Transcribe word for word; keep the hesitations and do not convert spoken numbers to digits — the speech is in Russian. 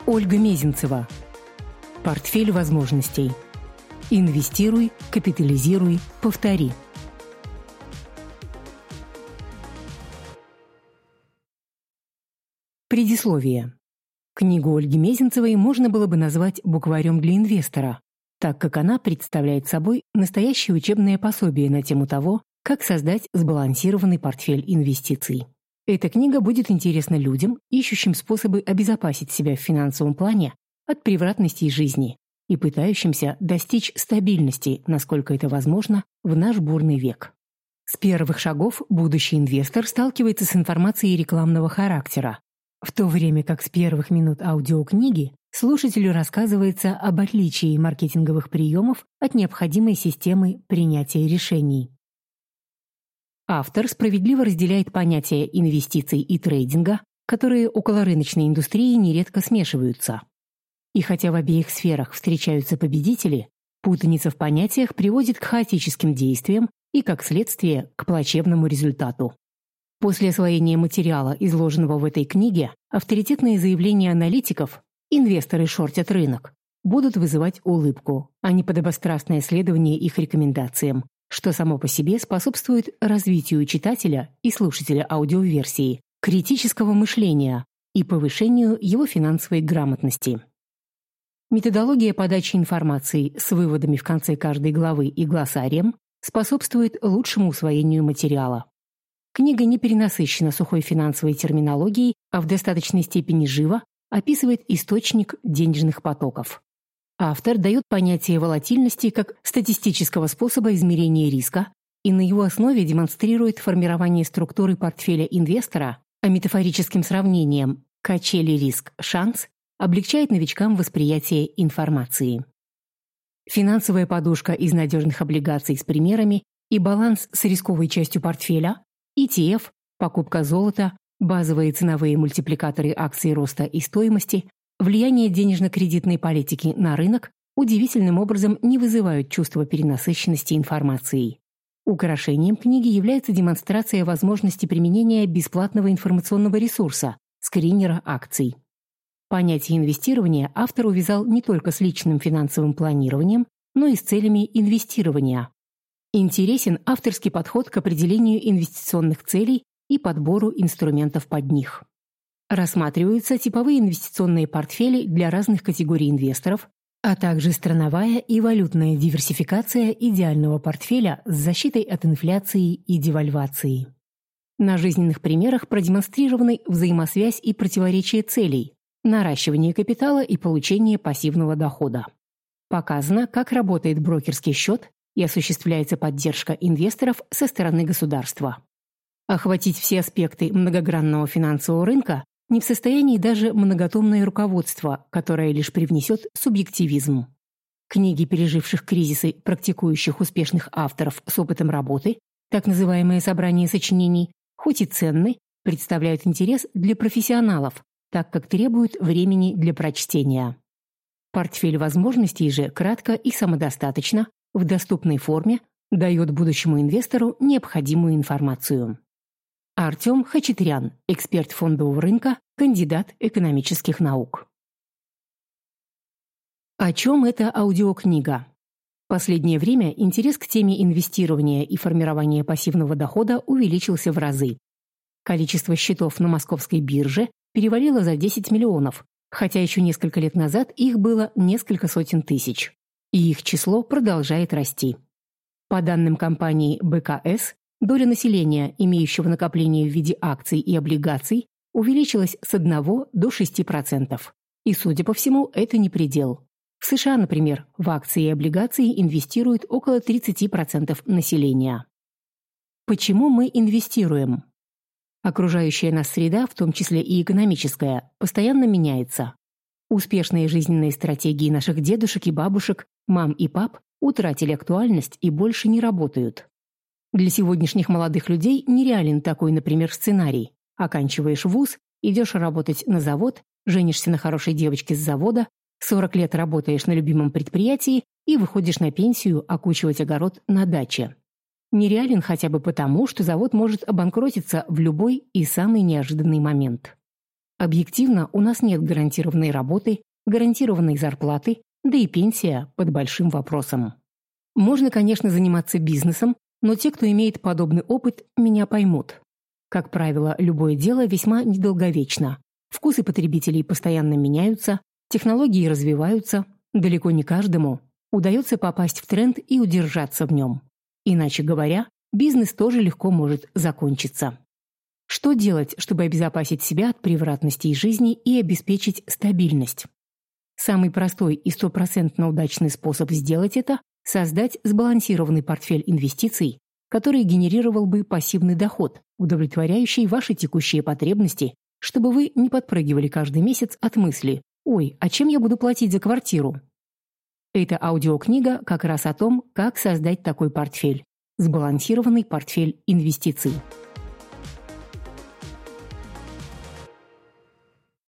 Ольга Мезенцева. Портфель возможностей. Инвестируй, капитализируй, повтори. Предисловие. Книгу Ольги Мезенцевой можно было бы назвать букварем для инвестора, так как она представляет собой настоящее учебное пособие на тему того, как создать сбалансированный портфель инвестиций. Эта книга будет интересна людям, ищущим способы обезопасить себя в финансовом плане от превратностей жизни и пытающимся достичь стабильности, насколько это возможно, в наш бурный век. С первых шагов будущий инвестор сталкивается с информацией рекламного характера, в то время как с первых минут аудиокниги слушателю рассказывается об отличии маркетинговых приемов от необходимой системы принятия решений. Автор справедливо разделяет понятия инвестиций и трейдинга, которые около рыночной индустрии нередко смешиваются. И хотя в обеих сферах встречаются победители, путаница в понятиях приводит к хаотическим действиям и, как следствие, к плачевному результату. После освоения материала, изложенного в этой книге, авторитетные заявления аналитиков «инвесторы шортят рынок» будут вызывать улыбку, а не подобострастное следование их рекомендациям, что само по себе способствует развитию читателя и слушателя аудиоверсии, критического мышления и повышению его финансовой грамотности. Методология подачи информации с выводами в конце каждой главы и глоссарием способствует лучшему усвоению материала. Книга не перенасыщена сухой финансовой терминологией, а в достаточной степени живо описывает источник денежных потоков. Автор дает понятие волатильности как статистического способа измерения риска и на его основе демонстрирует формирование структуры портфеля инвестора, а метафорическим сравнением «качели риск-шанс» облегчает новичкам восприятие информации. Финансовая подушка из надежных облигаций с примерами и баланс с рисковой частью портфеля, и ти эф, покупка золота, базовые ценовые мультипликаторы акций роста и стоимости, влияние денежно-кредитной политики на рынок удивительным образом не вызывают чувства перенасыщенности информацией. Украшением книги является демонстрация возможности применения бесплатного информационного ресурса – скринера акций. Понятие инвестирования автор увязал не только с личным финансовым планированием, но и с целями инвестирования. Интересен авторский подход к определению инвестиционных целей и подбору инструментов под них. Рассматриваются типовые инвестиционные портфели для разных категорий инвесторов, а также страновая и валютная диверсификация идеального портфеля с защитой от инфляции и девальвации. На жизненных примерах продемонстрированы взаимосвязь и противоречие целей, наращивание капитала и получение пассивного дохода. Показано, как работает брокерский счет и осуществляется поддержка инвесторов со стороны государства. Охватить все аспекты многогранного финансового рынка не в состоянии даже многотомное руководство, которое лишь привнесет субъективизм. Книги переживших кризисы, практикующих успешных авторов с опытом работы, так называемое собрание сочинений, хоть и ценны, представляют интерес для профессионалов, так как требуют времени для прочтения. Портфель возможностей же кратко и самодостаточно, в доступной форме, дает будущему инвестору необходимую информацию. Артем Хачатрян, эксперт фондового рынка, кандидат экономических наук. О чем эта аудиокнига? В последнее время интерес к теме инвестирования и формирования пассивного дохода увеличился в разы. Количество счетов на московской бирже перевалило за десять миллионов, хотя еще несколько лет назад их было несколько сотен тысяч. И их число продолжает расти. По данным компании бэ ка эс, доля населения, имеющего накопления в виде акций и облигаций, увеличилась с одного до шести процентов. И, судя по всему, это не предел. В США, например, в акции и облигации инвестируют около тридцати процентов населения. Почему мы инвестируем? Окружающая нас среда, в том числе и экономическая, постоянно меняется. Успешные жизненные стратегии наших дедушек и бабушек, мам и пап утратили актуальность и больше не работают. Для сегодняшних молодых людей нереален такой, например, сценарий. Оканчиваешь вуз, идешь работать на завод, женишься на хорошей девочке с завода, сорок лет работаешь на любимом предприятии и выходишь на пенсию окучивать огород на даче. Нереален хотя бы потому, что завод может обанкротиться в любой и самый неожиданный момент. Объективно, у нас нет гарантированной работы, гарантированной зарплаты, да и пенсия под большим вопросом. Можно, конечно, заниматься бизнесом, но те, кто имеет подобный опыт, меня поймут. Как правило, любое дело весьма недолговечно. Вкусы потребителей постоянно меняются, технологии развиваются, далеко не каждому удается попасть в тренд и удержаться в нем. Иначе говоря, бизнес тоже легко может закончиться. Что делать, чтобы обезопасить себя от превратностей жизни и обеспечить стабильность? Самый простой и стопроцентно удачный способ сделать это – создать сбалансированный портфель инвестиций, который генерировал бы пассивный доход, удовлетворяющий ваши текущие потребности, чтобы вы не подпрыгивали каждый месяц от мысли «Ой, а чем я буду платить за квартиру?». Эта аудиокнига как раз о том, как создать такой портфель – сбалансированный портфель инвестиций.